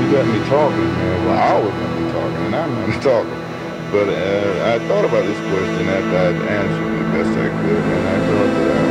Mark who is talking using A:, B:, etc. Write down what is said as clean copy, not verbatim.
A: You got me talking, man. Well, I was going to be talking, and I'm not talking. But I thought about this question after I'd answered it the best I could, and I thought that